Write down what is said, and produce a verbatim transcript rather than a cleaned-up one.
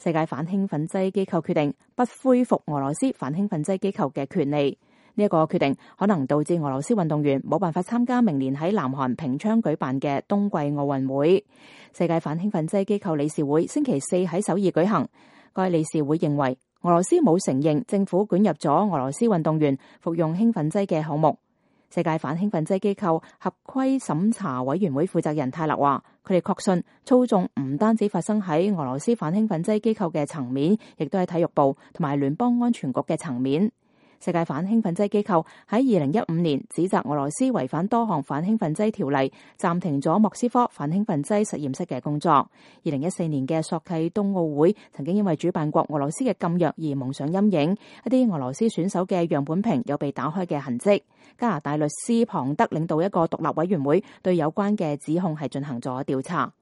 世界反興奮劑機構決定不恢復俄羅斯反興奮劑機構嘅權利。呢一個決定可能導致俄羅斯運動員冇辦法參加明年喺南韓平昌舉辦嘅冬季奧運會。世界反興奮劑機構理事會星期四喺首爾舉行，該理事會認為俄羅斯冇承認政府捲入咗俄羅斯運動員服用興奮劑嘅項目。世界反興奮劑機構合規審查委員會負責人泰勒話，佢哋確信操縱唔單止發生喺俄羅斯反興奮劑機構嘅層面，亦都喺體育部同埋聯邦安全局嘅層面。世界反興奮劑機構喺二零一五年指責俄羅斯違反多項反興奮劑條例，暫停咗莫斯科反興奮劑實驗室嘅工作。二零一四年嘅索契冬奧會曾經因為主辦國俄羅斯嘅禁藥而蒙上陰影，一啲俄羅斯選手嘅樣本瓶有被打開嘅痕跡。加拿大律師龐德領導一個獨立委員會對有關嘅指控係進行咗調查。